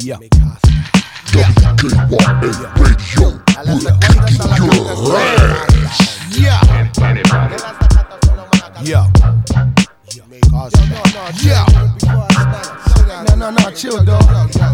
Yeah. WKYA Radio, we're kicking your ass. Yeah. Yeah. No, chill, dog.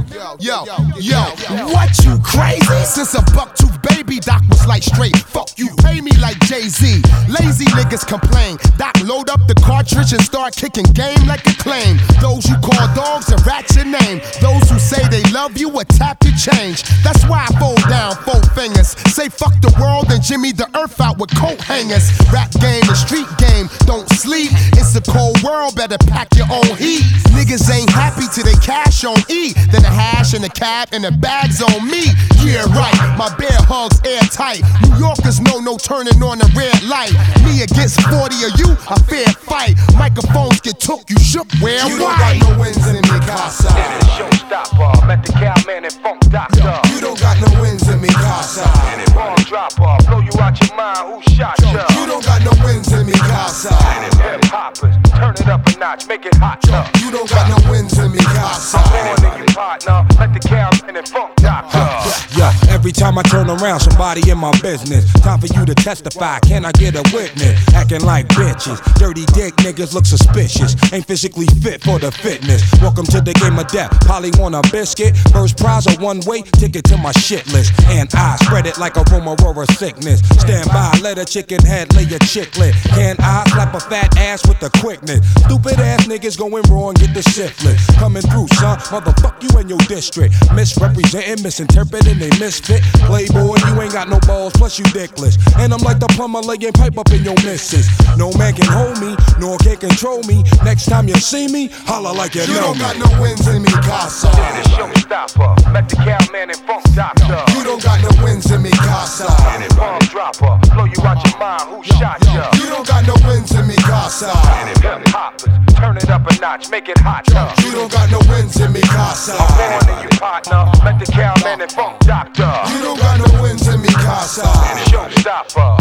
Yo, what you crazy? Since a buck-tooth baby, Doc was like straight. Fuck you, pay me like Jay-Z. Lazy niggas complain. Doc load up the cartridge and start kicking game like a claim. Those you call dogs and rat your name. Those who say they love you will tap your change. That's why I fold down 4 fingers. Say fuck the world and Jimmy the earth out with coat hangers. Rap game and street game, don't sleep. It's a cold world, better pack your own heat. Niggas ain't happy till they cash on E. Then the hash and the cab and the bags on me. Yeah, right, my bear hugs airtight. New Yorkers know no turning on the red light. Me against 40 of you, a fair fight. Microphones get took, you shook, where you don't got no wins in me, casa. And it's showstopper, met the cowman and funk doctor. You don't got no wins in me, casa. And it bomb dropper, blow you out your mind, who shot ya? You don't got no wins in me, casa. And it's hip hoppers, turn it up a notch, make it hot. You don't got no wins in me, casa. I'm on in your partner, met the cowman and funk doctor. Yeah, every time I turn around, somebody in my business. Time for you to testify, can I get a witness? Acting like bitches, dirty dick niggas look suspicious. Ain't physically fit for the fitness. Welcome to the game of death, Polly want a biscuit. First prize a one-way ticket to my shit list. And I spread it like a Romorora sickness. Stand by, let a chicken head lay a chicklet. Can I slap a fat ass with the quickness? Stupid ass niggas going wrong, get the syphilis. Coming through, son, motherfuck you and your district. Misrepresenting, misinterpreting, they misfit. Playboy, you ain't got no balls, plus you dickless. And I'm like the plumber laying pipe up in your missus. No man can hold me, nor can control me. Next time you see me, holla like you know me. You don't got no wins in me, casa. And it's showstopper, met the cowman and funk doctor. You don't got no wins in me, casa. And it bomb dropper, blow you out your mind, who shot ya? You don't got no wins in me, casa. And it hip hoppers, turn it up a notch, make it hot. You don't got no wins in me, casa. I'm on in your partner, met the cowman and funk doctor. You don't got no wins in me, casa. And it's showstopper.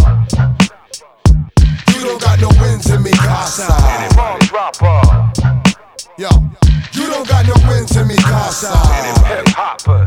You don't got no wins in me, casa. And it bomb dropper. Yo, you don't got no wins in me, casa. And it hip hoppers.